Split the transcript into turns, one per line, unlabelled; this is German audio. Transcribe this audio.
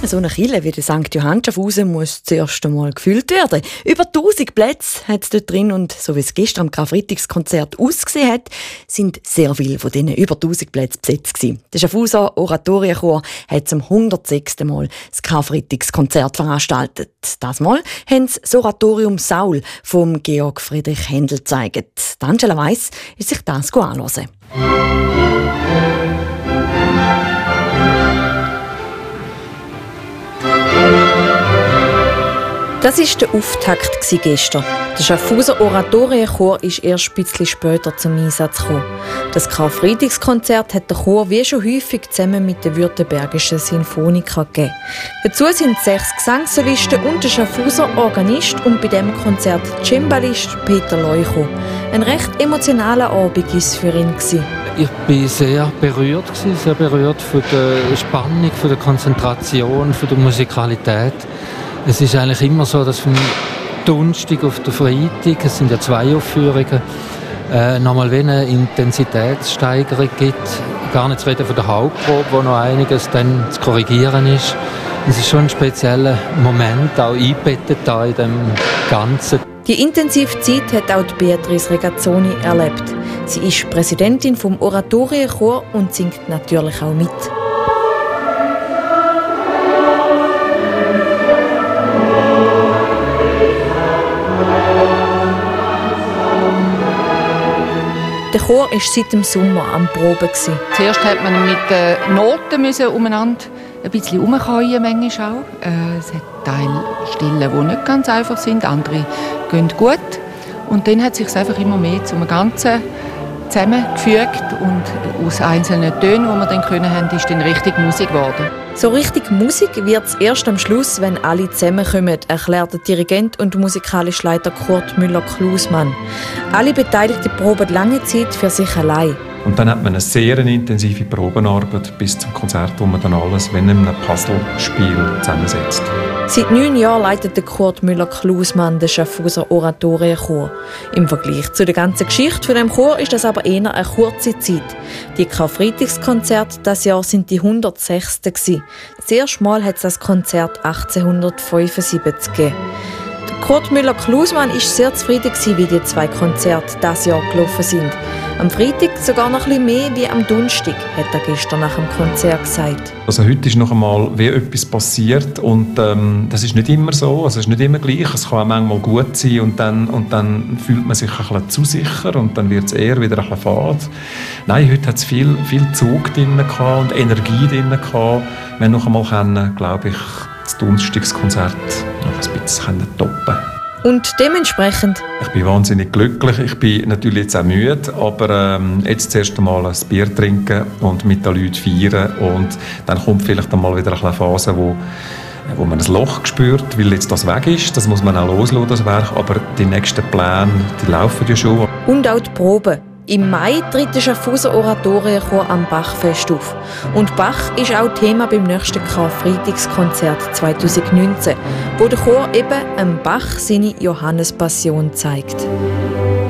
So eine Kirche wie der St. Johann Schaffhausen muss zuerst einmal gefüllt werden. Über 1000 Plätze hat es dort drin und so wie es gestern am Karfreitagskonzert ausgesehen hat, sind sehr viele von diesen über 1000 Plätzen besetzt gewesen. Der Schaffhauser Oratorienchor hat zum 106. Mal das Karfreitagskonzert veranstaltet. Das Mal haben sie das Oratorium Saul vom Georg Friedrich Händel gezeigt. Angela Weiss ist sich das anhören.
Das war der Auftakt gestern. Der Schaffhauser Oratorienchor ist erst ein bisschen später zum Einsatz gekommen. Das Karfreitagskonzert hat der Chor wie schon häufig zusammen mit der Württembergischen Sinfoniker gegeben. Dazu sind 6 Gesangssolisten und der Schaffhauser Organist und bei diesem Konzert Cembalist Peter Leuchow. Ein recht emotionaler Abend war es für ihn.
Ich war sehr berührt von der Spannung, von der Konzentration, von der Musikalität. Es ist eigentlich immer so, dass vom Donnerstag auf den Freitag, es sind ja 2 Aufführungen, nochmal eine Intensitätssteigerung gibt. Gar nicht zu reden von der Hauptprobe, wo noch einiges dann zu korrigieren ist. Es ist schon ein spezieller Moment, auch eingebettet da in dem Ganzen.
Die intensive Zeit hat auch Beatrice Regazzoni erlebt. Sie ist Präsidentin vom Oratorienchor und singt natürlich auch mit. Der Chor war seit dem Sommer am Proben.
Zuerst musste man mit den Noten umeinander ein bisschen rumkauen, manchmal auch. Es hat Teile Stillen, die nicht ganz einfach sind, andere gehen gut. Und dann hat sich es einfach immer mehr zum Ganzen zusammengefügt und aus einzelnen Tönen, die wir dann können haben, ist dann richtig Musik geworden.
So richtig Musik wird es erst am Schluss, wenn alle zusammenkommen, erklärt der Dirigent und musikalische Leiter Kurt Müller-Klusmann. Alle Beteiligten proben lange Zeit für sich allein.
Und dann hat man eine sehr intensive Probenarbeit bis zum Konzert, wo man dann alles wie in einem Puzzlespiel zusammensetzt.
Seit 9 Jahren leitet der Kurt Müller-Klusmann den Schaffhauser Oratorienchor. Im Vergleich zu der ganzen Geschichte von dem Chor ist das aber eher eine kurze Zeit. Die Karfreitagskonzerte dieses Jahr sind die 106. gewesen. Das erste Mal hat es das Konzert 1875 gegeben. Kurt Müller-Klusmann war sehr zufrieden, wie die 2 Konzerte dieses Jahr gelaufen sind. Am Freitag sogar noch ein bisschen mehr wie am Donnerstag, hat er gestern nach dem Konzert gesagt.
Also heute ist noch einmal wie etwas passiert und das ist nicht immer so, also es ist nicht immer gleich. Es kann auch manchmal gut sein und dann fühlt man sich ein bisschen zu sicher und dann wird es eher wieder ein bisschen fad. Nein, heute hat es viel Zug drin und Energie drin gehabt. Wir haben noch einmal, glaube ich, das Donnerstagskonzert noch ein bisschen toppen.
Und dementsprechend?
Ich bin wahnsinnig glücklich. Ich bin natürlich jetzt auch müde, aber jetzt zuerst einmal ein Bier trinken und mit den Leuten feiern. Und dann kommt vielleicht einmal wieder eine Phase, wo man ein Loch spürt, weil jetzt das weg ist. Das muss man auch loslassen, das Werk. Aber die nächsten Pläne, die laufen ja schon.
Und auch die Proben. Im Mai tritt der Schaffhauser Oratorienchor am Bachfest auf. Und Bach ist auch Thema beim nächsten Karfreitagskonzert 2019, wo der Chor eben Bach seine Johannespassion zeigt.